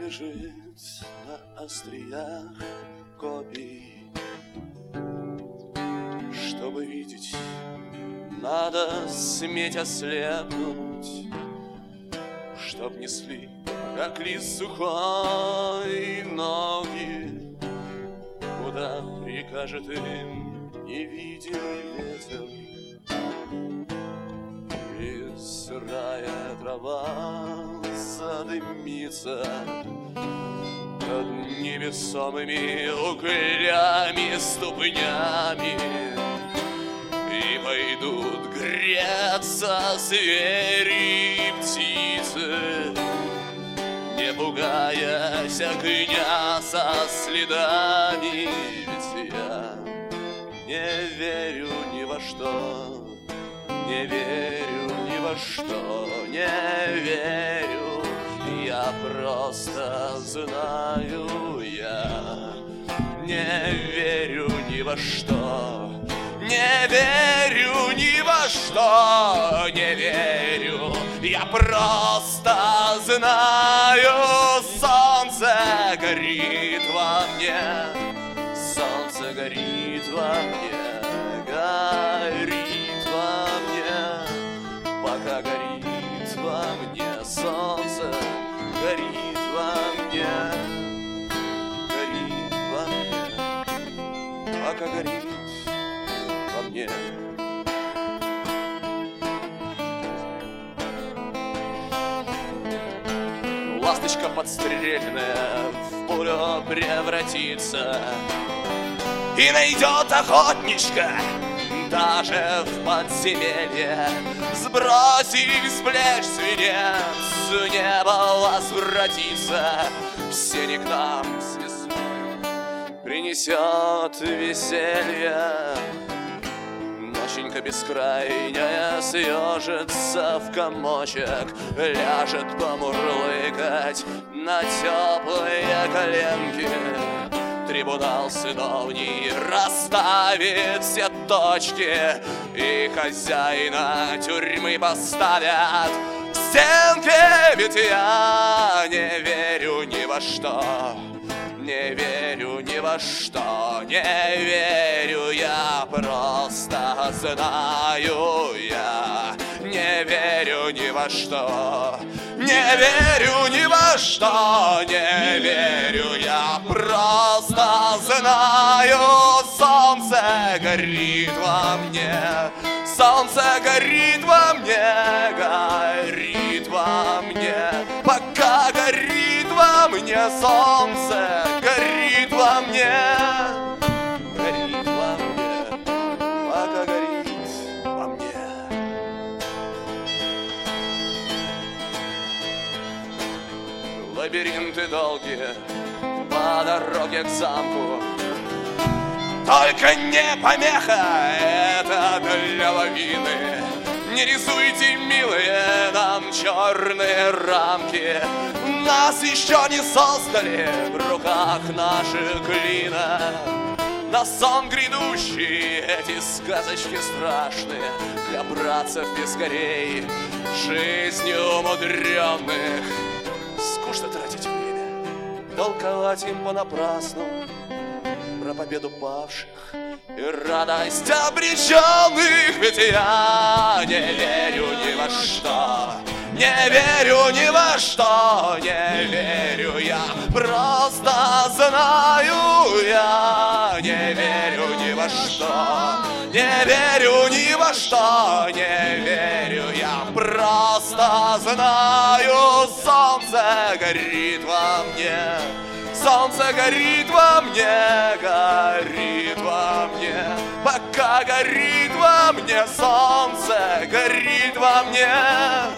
лежит на остриях копий. Чтобы видеть, надо сметь ослепнуть, чтоб несли, как лист сухой, ноги, куда прикажет им невидимый ветер. И сырая трава задымится над невесомыми углями ступнями, и пойдут греться звери и птицы, не пугаясь огня со следами. Ведь я не верю ни во что, не верю ни во что, не верю. Я просто знаю, я не верю ни во что, не верю ни во что, не верю. Я просто знаю, солнце горит во мне, солнце горит во мне, горит во мне, пока горит во мне солнце, горит во мне, горит во мне, пока горит во мне. Ласточка подстреленная в пулю превратится и найдет охотничка даже в подземелье, сбросив с плеч свинец, с неба возвратится в сене к нам с весною, принесет веселье. Ноченька бескрайняя съежится в комочек, ляжет помурлыкать на теплые коленки. Трибунал сыновний расставит все точки, и хозяина тюрьмы поставят к стенке. Ведь я не верю ни во что, не верю ни во что, не верю. Я просто знаю, я не верю ни во что, не верю ни во что, не верю. Я просто знаю, солнце горит во мне, солнце горит во мне, горит во мне, пока горит во мне солнце, горит во мне, горит во мне, пока горит во мне. Лабиринты долгие по дороге к замку, только не помеха это для лавины. Не рисуйте, милые, нам черные рамки, нас еще не создали в руках наших глина. На сон грядущий эти сказочки страшные для братцев пескарей, жизнью мудренных. Скучно тратить время, толковать им понапрасну про победу павших и радость обреченных. Ведь я не верю ни во что, не верю ни во что, не верю. Я просто знаю, я не верю ни во что, не верю ни во что, не верю. Я просто знаю, солнце горит во мне, солнце горит во мне, горит во мне, пока горит во мне солнце, горит во мне,